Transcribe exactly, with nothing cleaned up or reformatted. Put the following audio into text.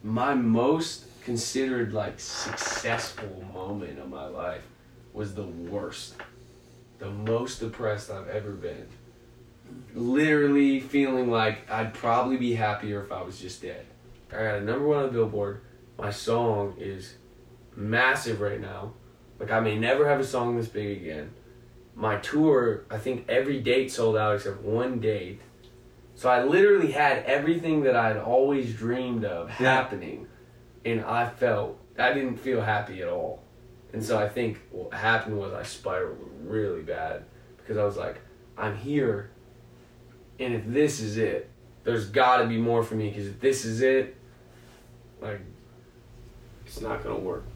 my most considered like successful moment of my life was the worst. The most depressed I've ever been. Literally feeling like I'd probably be happier if I was just dead. I got a number one on the Billboard. My song is massive right now. Like, I may never have a song this big again. My tour, I think every date sold out except one date. So I literally had everything that I'd always dreamed of happening. And I felt, I didn't feel happy at all. And so I think what happened was I spiraled really bad. Because I was like, I'm here. And if this is it, there's got to be more for me. Because if this is it, like, it's not going to work.